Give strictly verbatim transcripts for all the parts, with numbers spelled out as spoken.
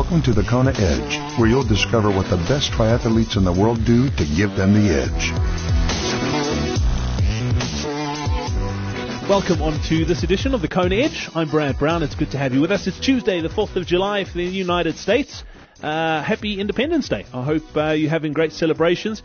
Welcome to the Kona Edge, where you'll discover what the best triathletes in the world do to give them the edge. Welcome on to this edition of the Kona Edge. I'm Brad Brown. It's good to have you with us. It's Tuesday, the fourth of July for the United States. Uh, happy Independence Day. I hope uh, you're having great celebrations.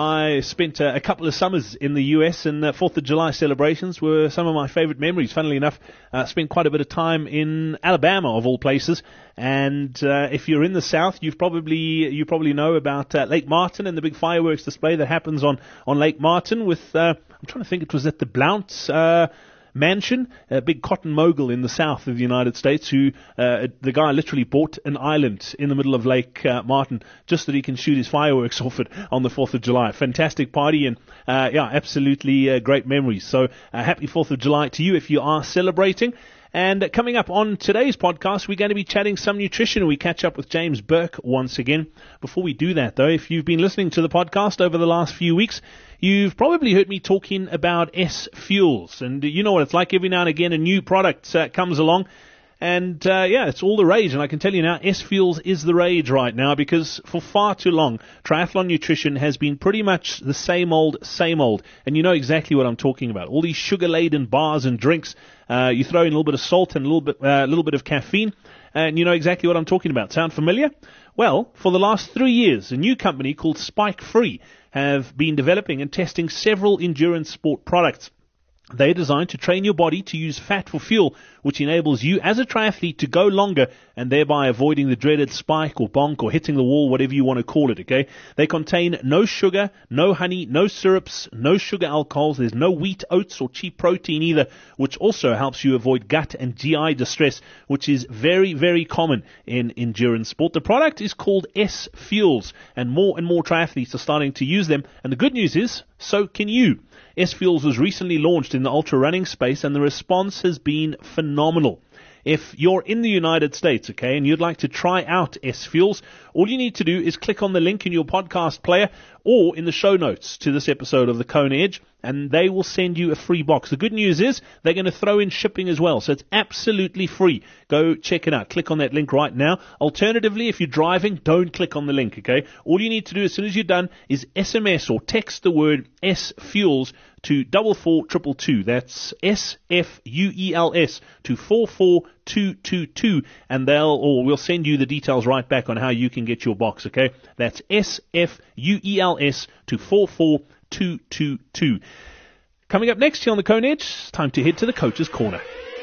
I spent uh, a couple of summers in the U S, and uh, fourth of July celebrations were some of my favorite memories. Funnily enough, I uh, spent quite a bit of time in Alabama, of all places. And uh, if you're in the South, you've probably you probably know about uh, Lake Martin and the big fireworks display that happens on, on Lake Martin with, uh, I'm trying to think, it was at the Blount uh Mansion, a big cotton mogul in the south of the United States, who uh, the guy literally bought an island in the middle of Lake uh, Martin just so that he can shoot his fireworks off it on the fourth of July. Fantastic party, and uh, yeah, absolutely uh, great memories. So uh, happy fourth of July to you if you are celebrating. And coming up on today's podcast, we're going to be chatting some nutrition. We catch up with James Burke once again. Before we do that, though, if you've been listening to the podcast over the last few weeks, you've probably heard me talking about S-Fuels. And you know what it's like. Every now and again, a new product uh, comes along. And, uh, yeah, it's all the rage. And I can tell you now, S-Fuels is the rage right now, because for far too long, triathlon nutrition has been pretty much the same old, same old. And you know exactly what I'm talking about. All these sugar-laden bars and drinks. Uh, you throw in a little bit of salt and a little bit, uh, a little bit of caffeine, and you know exactly what I'm talking about. Sound familiar? Well, for the last three years, a new company called Spike Free have been developing and testing several endurance sport products. They're designed to train your body to use fat for fuel, which enables you as a triathlete to go longer and thereby avoiding the dreaded spike or bonk or hitting the wall, whatever you want to call it, okay? They contain no sugar, no honey, no syrups, no sugar alcohols. There's no wheat, oats, or cheap protein either, which also helps you avoid gut and G I distress, which is very, very common in endurance sport. The product is called S-Fuels, and more and more triathletes are starting to use them. And the good news is, so can you. S-Fuels was recently launched in the ultra running space, and the response has been phenomenal. If you're in the United States, okay, and you'd like to try out S-Fuels, all you need to do is click on the link in your podcast player or in the show notes to this episode of the Kona Edge, and they will send you a free box. The good news is they're going to throw in shipping as well, so it's absolutely free. Go check it out. Click on that link right now. Alternatively, if you're driving, don't click on the link, okay? All you need to do as soon as you're done is S M S or text the word S-Fuels to double four triple two. That's S F U E L S to four four two two two, and they'll or we'll send you the details right back on how you can get your box. Okay, that's S F U E L S to four four two two two. Coming up next here on the Kona Edge, it's time to head to the Coach's Corner.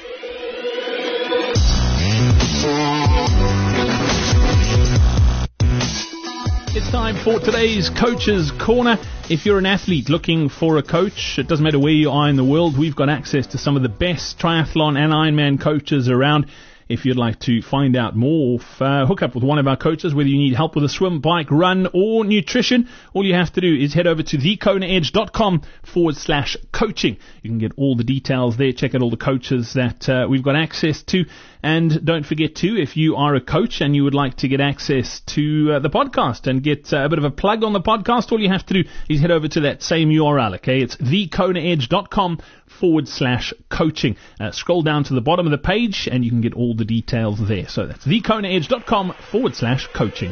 It's time for today's Coach's Corner. If you're an athlete looking for a coach, it doesn't matter where you are in the world, we've got access to some of the best triathlon and Ironman coaches around. If you'd like to find out more, uh, hook up with one of our coaches, whether you need help with a swim, bike, run, or nutrition, all you have to do is head over to thekonaedge.com forward slash coaching. You can get all the details there. Check out all the coaches that uh, we've got access to. And don't forget to, if you are a coach and you would like to get access to uh, the podcast and get uh, a bit of a plug on the podcast, all you have to do is head over to that same U R L, okay? It's thekonaedge.com forward slash coaching. Uh, scroll down to the bottom of the page and you can get all the details there. So that's thekonaedge.com forward slash coaching.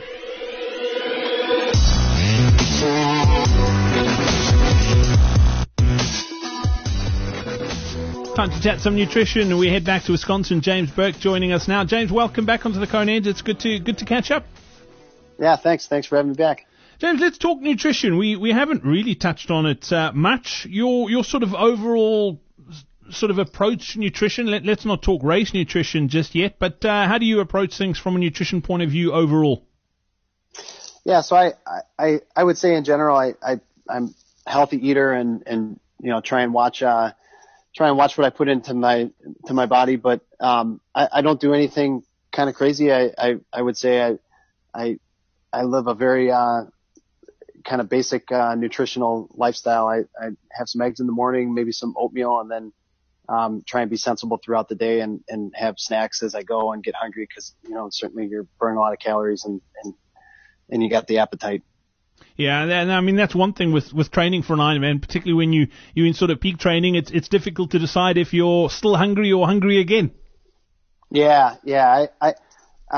Time to chat some nutrition. We head back to Wisconsin. James Burke joining us now. James, welcome back onto the Kona Edge. It's good to good to catch up. Yeah, thanks. Thanks for having me back. James, let's talk nutrition. We we haven't really touched on it uh, much. Your your sort of overall sort of approach to nutrition. Let, let's not talk race nutrition just yet, but uh, how do you approach things from a nutrition point of view overall? Yeah, so I I, I would say in general, I, I I'm a healthy eater and and you know try and watch. Uh, try and watch what I put into my, to my body, but, um, I, I don't do anything kind of crazy. I, I, I would say I, I, I live a very, uh, kind of basic, uh, nutritional lifestyle. I, I have some eggs in the morning, maybe some oatmeal, and then, um, try and be sensible throughout the day and, and have snacks as I go and get hungry. Cause, you know, certainly you're burning a lot of calories and, and, and you got the appetite. Yeah, and I mean that's one thing with, with training for an Ironman, particularly when you you're in sort of peak training. It's it's difficult to decide if you're still hungry or hungry again. Yeah, yeah. I, I, I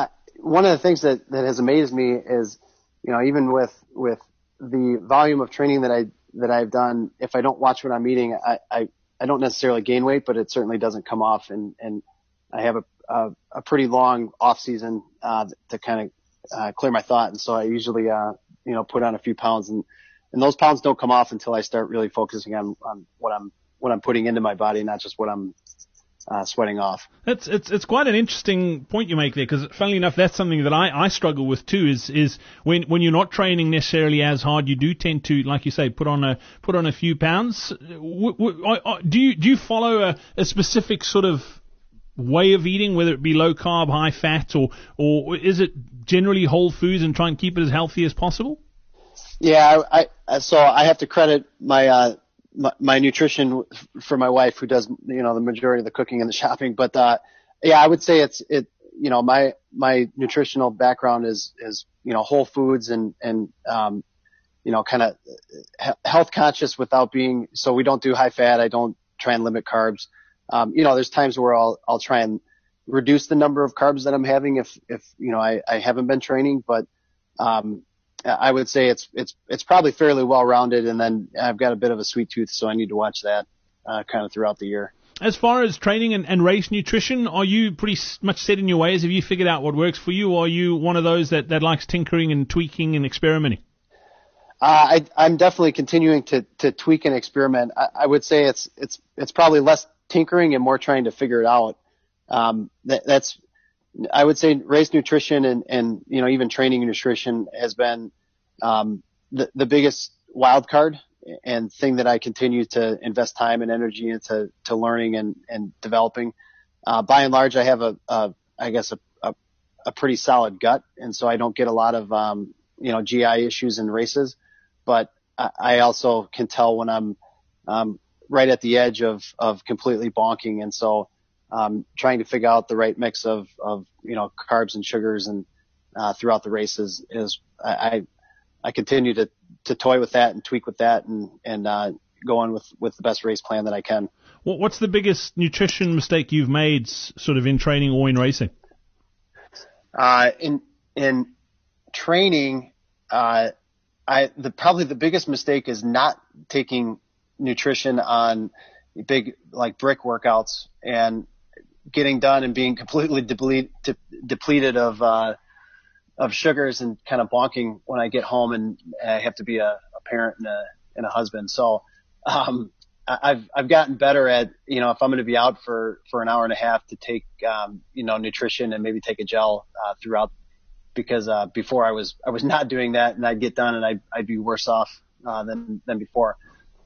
one of the things that, that has amazed me is, you know, even with, with the volume of training that I, that I've done, if I don't watch what I'm eating, I, I, I don't necessarily gain weight, but it certainly doesn't come off. And, and I have a, a, a pretty long off season, uh, to kind of, uh, clear my thought. And so I usually, uh, you know, put on a few pounds, and, and those pounds don't come off until I start really focusing on, on what I'm, what I'm putting into my body, not just what I'm, Uh, sweating off. It's it's it's quite an interesting point you make there, because funnily enough, that's something that I, I struggle with too. Is is when when you're not training necessarily as hard, you do tend to, like you say, put on a put on a few pounds. W- w- do you do you follow a, a specific sort of way of eating, whether it be low carb, high fat, or or is it generally whole foods and try and keep it as healthy as possible? Yeah, I, I so I have to credit my. Uh, My, my nutrition for my wife, who does, you know, the majority of the cooking and the shopping. But, uh, yeah, I would say it's, it, you know, my, my nutritional background is, is, you know, whole foods and, and, um, you know, kind of health conscious without being, so we don't do high fat. I don't try and limit carbs. Um, you know, there's times where I'll, I'll try and reduce the number of carbs that I'm having if, if, you know, I, I haven't been training, but, um, I would say it's it's it's probably fairly well rounded, and then I've got a bit of a sweet tooth, so I need to watch that uh, kind of throughout the year. As far as training and, and race nutrition, are you pretty much set in your ways? Have you figured out what works for you, or are you one of those that, that likes tinkering and tweaking and experimenting? Uh, I, I'm definitely continuing to, to tweak and experiment. I, I would say it's it's it's probably less tinkering and more trying to figure it out. Um, that, that's I would say race nutrition and, and, you know, even training nutrition has been, um, the, the biggest wild card and thing that I continue to invest time and energy into, to learning and, and developing. Uh, by and large, I have a, a I guess a, a, a pretty solid gut. And so I don't get a lot of, um, you know, G I issues in races, but I, I also can tell when I'm, um, right at the edge of, of completely bonking. And so, Um, trying to figure out the right mix of, of, you know, carbs and sugars and, uh, throughout the races is, I, I continue to, to toy with that and tweak with that and, and, uh, go on with, with the best race plan that I can. What's the biggest nutrition mistake you've made sort of in training or in racing? Uh, in, in training, uh, I, the, probably the biggest mistake is not taking nutrition on big, like brick workouts and getting done and being completely deplete, de- depleted of, uh, of sugars and kind of bonking when I get home and I have to be a, a parent and a, and a husband. So, um, I've, I've gotten better at, you know, if I'm going to be out for, for an hour and a half to take, um, you know, nutrition and maybe take a gel, uh, throughout, because, uh, before I was, I was not doing that and I'd get done and I'd, I'd be worse off, uh, than, than before.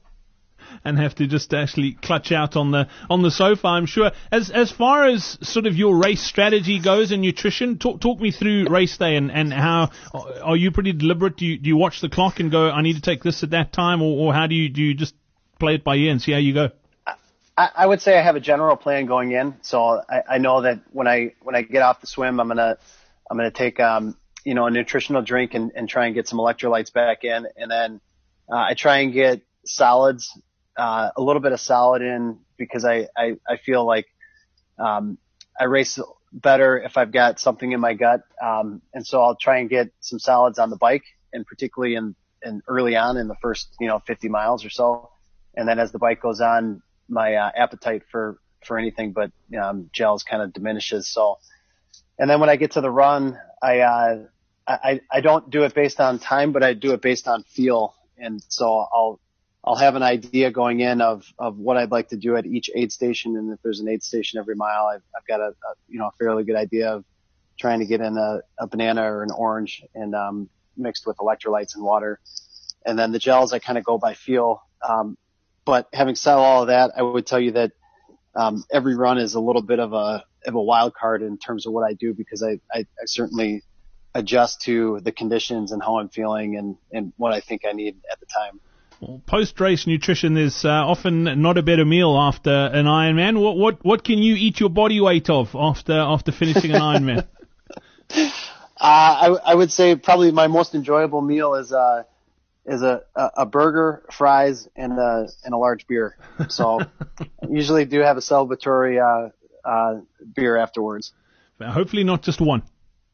And have to just actually clutch out on the on the sofa, I'm sure. As as far as sort of your race strategy goes in nutrition, talk talk me through race day and, and how are you pretty deliberate? Do you do you watch the clock and go, I need to take this at that time, or, or how do you do you just play it by ear and see how you go? I, I would say I have a general plan going in, so I, I know that when I when I get off the swim, I'm gonna I'm gonna take um you know a nutritional drink and, and try and get some electrolytes back in, and then uh, I try and get solids. Uh, a little bit of solid in because I, I, I feel like, um, I race better if I've got something in my gut. Um, and so I'll try and get some solids on the bike and particularly in, in early on in the first, you know, fifty miles or so. And then as the bike goes on, my uh, appetite for, for anything but, um, gels kind of diminishes. So, and then when I get to the run, I, uh, I, I don't do it based on time, but I do it based on feel. And so I'll, I'll have an idea going in of, of what I'd like to do at each aid station. And if there's an aid station every mile, I've, I've got a, a, you know, a fairly good idea of trying to get in a, a banana or an orange and, um, mixed with electrolytes and water. And then the gels, I kind of go by feel. Um, but having said all of that, I would tell you that, um, every run is a little bit of a, of a wild card in terms of what I do because I, I, I certainly adjust to the conditions and how I'm feeling and, and what I think I need at the time. Well, post-race nutrition is uh, often not a better meal after an Ironman. What what what can you eat your body weight of after after finishing an Ironman? uh, I, I would say probably my most enjoyable meal is uh is a, a, a burger, fries, and a and a large beer. So I usually do have a celebratory uh, uh, beer afterwards. Hopefully not just one.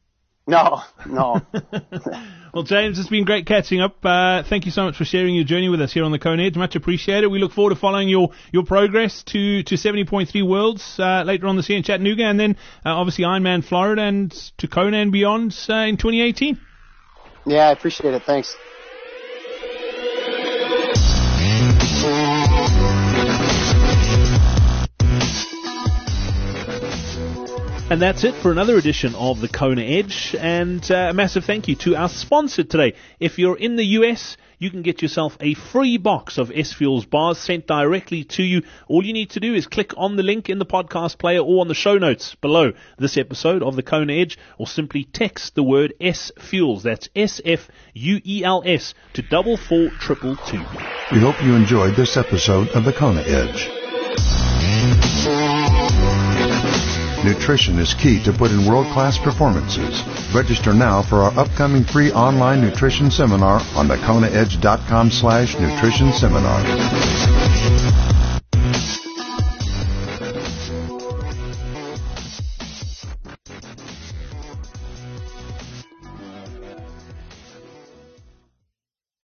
No, no. Well, James, it's been great catching up. Uh, thank you so much for sharing your journey with us here on the Kona Edge. Much appreciated. We look forward to following your, your progress to, to seventy point three Worlds uh, later on this year in Chattanooga, and then uh, obviously Ironman Florida and to Kona and beyond uh, in twenty eighteen. Yeah, I appreciate it. Thanks. And that's it for another edition of the Kona Edge, and uh, a massive thank you to our sponsor today. If you're in the U S, you can get yourself a free box of S-Fuels bars sent directly to you. All you need to do is click on the link in the podcast player or on the show notes below this episode of the Kona Edge, or simply text the word S-Fuels, that's S F U E L S, to double four triple two. We hope you enjoyed this episode of the Kona Edge. Nutrition is key to put in world-class performances. Register now for our upcoming free online nutrition seminar on the kona edge dot com slash nutrition seminar.